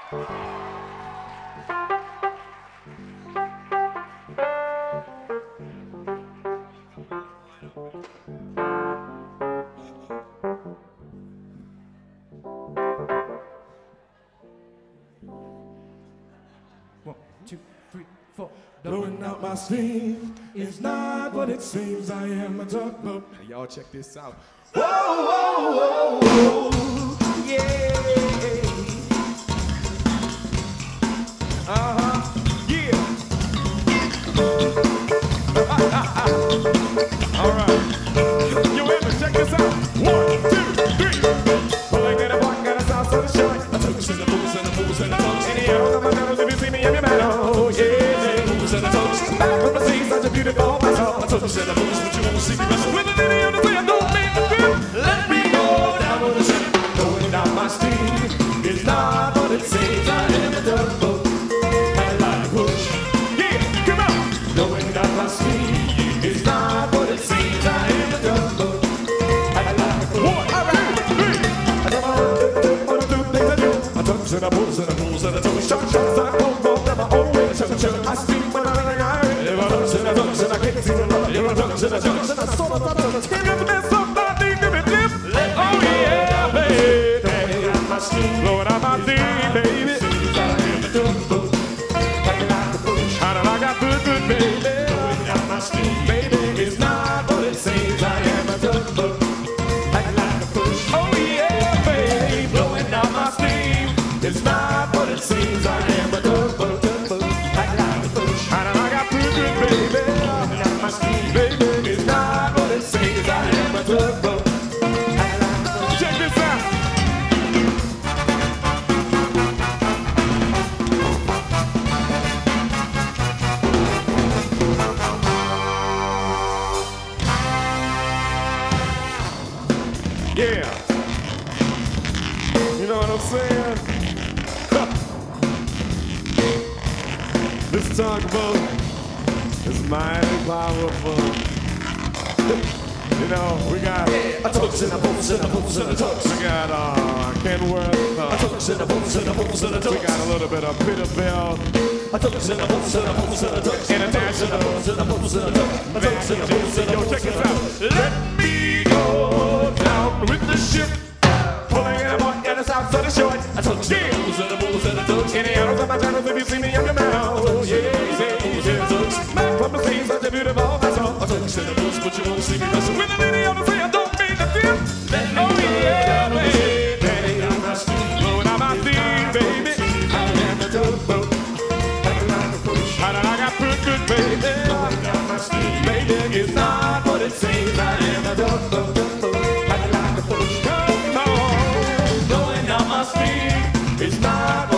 1, 2, 3, 4. Blowing out my steam is not what it seems. I am a tugboat. Hey, y'all check this out. Whoa, whoa, whoa, whoa, yeah. Yeah. All right. Yo, Emma, check this out. 1, 2, 3. Pulling in a block, got a sauce on the short. I took us in the booze and the booze and the toast. Any arrows on my nose if you see me, I'm your man. Oh, yeah. Booze and the toast. Back from the sea, such a beautiful my soul. I took us in the booze, but you won't see me messing with With a lady on the way, I don't mean to feel. Let me go down with the ship. Going down my steam is not what it seems. I am a tugboat. I like to push. Yeah, come on. Going down my steam is not what it seems. I am a tugboat. I like to push. 1, 2, 3. I don't want to do things I do. I took in the booze and the booze and the toast. Shot shots, I won't go down my own way. I speak when I if I touch and I touch and I can't see the love. If I touch and I touch and I sort of touch. Give me the somebody, give me this. Oh, yeah, baby. Blowing out my steam. Blowing out my steam, baby. I am a tugboat. I like to push. How did I got good, baby? Blowing out my steam. Baby, it's not what it seems. I am a tugboat. I like to push. Oh, yeah, baby. Blowing out my steam. It's not what it seems. I am a tugboat. I like to push. How did I got good, baby? Blowing out my steam. Baby, It's not what it seems. I am a tugboat. I like to push. check this out. Yeah. You know what I'm saying? This tugboat is mighty powerful. You know, we got A tux and a booze and a booze and a tux. we got Kenworth. A tux and a booze and a booze and a We tux. got a little bit of Peterbilt. A tux and a booze and a booze and a tux. International. A tux and a booze and a tux. A tux and a booze and a Yo, tux. check this out. Let me go down with the ship. Pulling in a boat and the south side of the shore. A tux and a booze and a booze and a tux. Any arrows on my channels if you see me, I'm your man. Oh, yeah, yeah. Back from the sea, such a beautiful vessel. A tux and a booze, but you won't see me messing with. With a lady on the sea, I don't mean to feel. Let me Oh, go yeah, down with the baby. ship. Blowing out my steam. Blowing out my steam, baby. I am a tugboat. I like to push. How did I got good, baby? Blowing out my steam. Baby, it's not what it seems. I am a tugboat. I like to push. Come on. Blowing out my steam. It's not